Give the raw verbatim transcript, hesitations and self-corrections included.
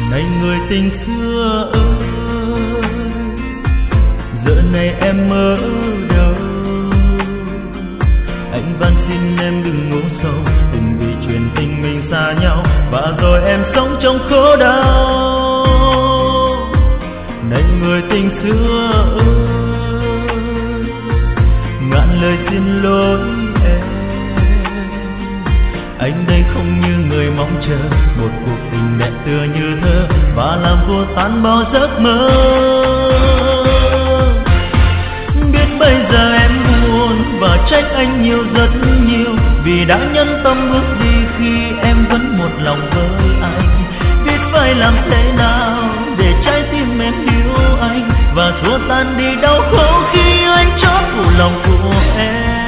Này người tình xưa ơi, giờ này em ở đâu? Anh van xin em đừng ngủ sâu, đừng vì chuyện tình mình xa nhau và rồi em sống trong khổ đau. Này người tình xưa ơi, ngàn lời xin lỗi em. Anh đây không như người mong chờ một cuộc tình đẹp tựa như thơ và làm vô tan bao giấc mơ. Biết bây giờ em buồn và trách anh nhiều rất nhiều vì đã nhẫn tâm bước đi khi em vẫn một lòng với anh. Biết phải làm thế nào để trái tim em yêu anh và xua tan đi đau khổ khi anh chót phụ lòng của em.